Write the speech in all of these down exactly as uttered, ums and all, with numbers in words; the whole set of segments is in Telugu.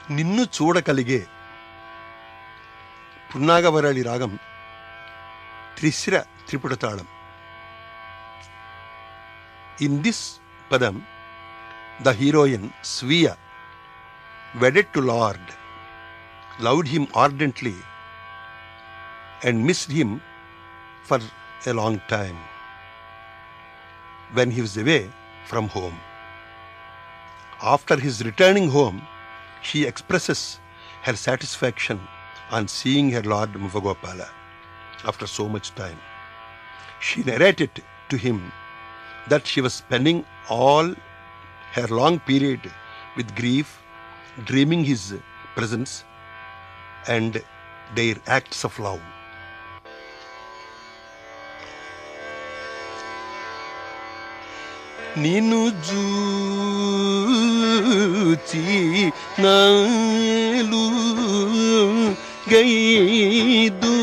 నిన్ను చూడగలిగే పున్నాగవరాళి రాగం త్రిశ్ర త్రిపుట తాళం. In this padam, the heroine Sviya, wedded to Lord, loved him ardently and missed him for a long time when he was away from home. After his returning home, she expresses her satisfaction on seeing her Lord Muvagopala after so much time. She narrated to him that she was spending all her long period with grief, dreaming his presence and their acts of love. నిన్ను జూచి నాలు గైదు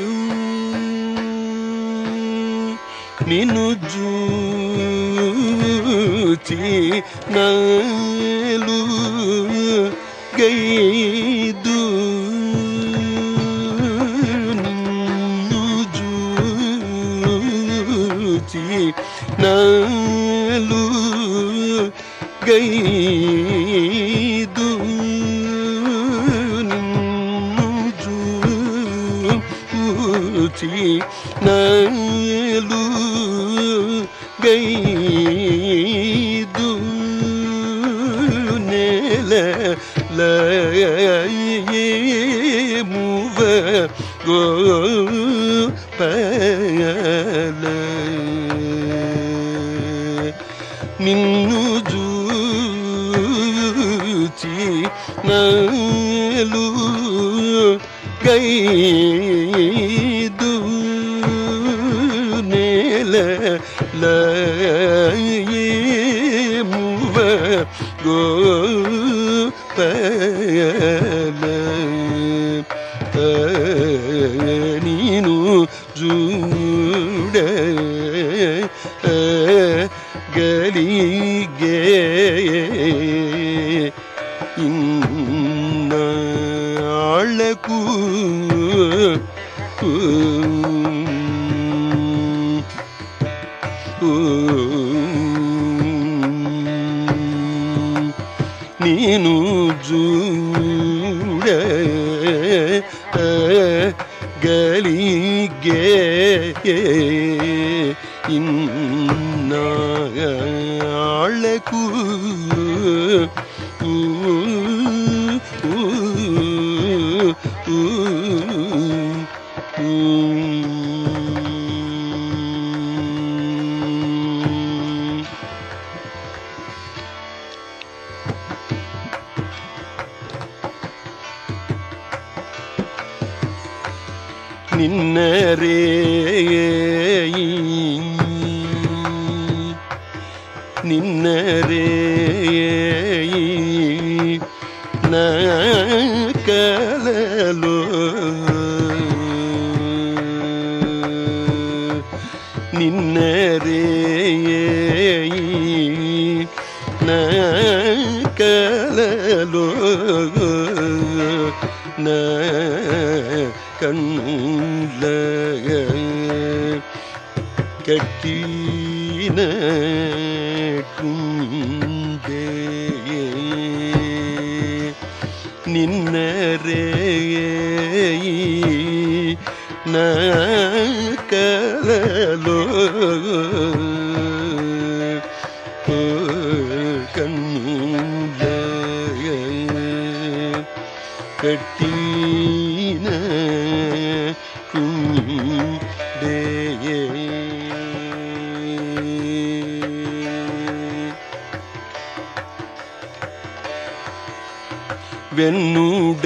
నిన్ను జూచి నాలు గైదు నిన్ను జూచి నాలు గైదు నిన్ను జూచి నాలు గైదు నేల మువ గోపాల నిన్ను జూచి నాలు గైదు నేల మువ గోపాల నీను జూడ గలిగే ఇన్నాళ్ళకు నీను జూడ గలిగే ఇన్నాళ్ళకు నిన్నరే నిన్నరే నా కలలో నిన్నరే నా కలలో నా కన్నుల కట్టిన కుండే నిన్నరే నా కలలో కన్నుల కట్టిన కుండే వెన్నుడ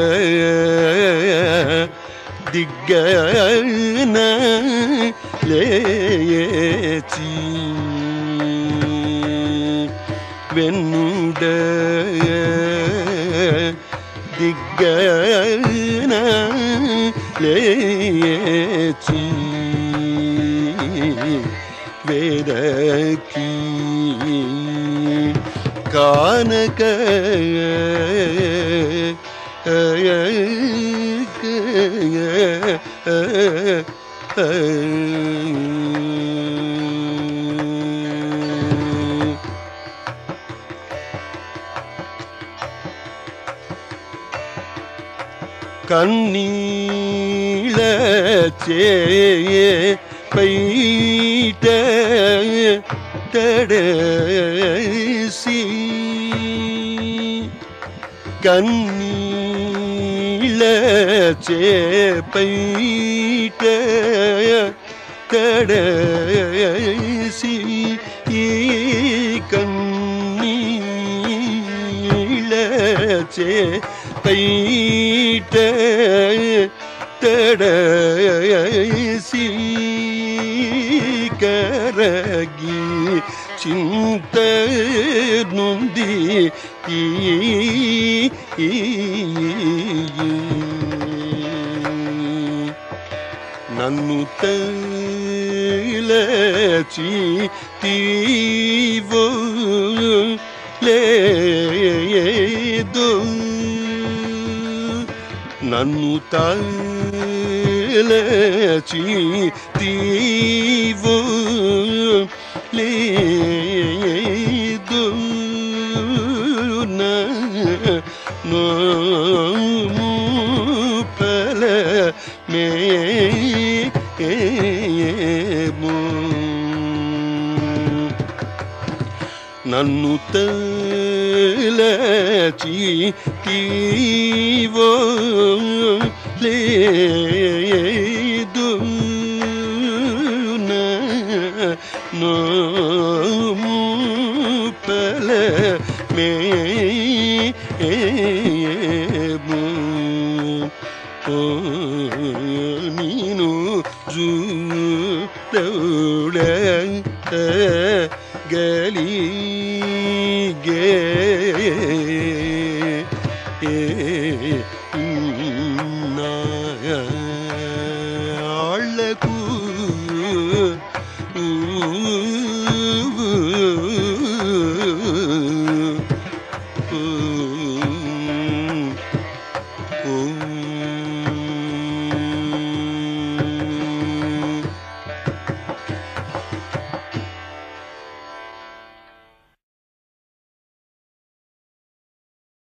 దిగ్గన లేచి వెన్నుడ దిగ్గన లేచి వేదకి ಕಾನಕ కన్నీళ చేయ పైట తడసి కన్నీళ చేపైట తడసి ఈ కన్నీళ చేపైట తడసి కరగి చింత నుండి నన్ను తలచి తీవో లేదు నన్ను తలచి తీవో లేదు నోము పల మేము నన్ను తలచి తీవో లేదు నోము పల మేము నీను జూడ గలిగే ఆళ్లకు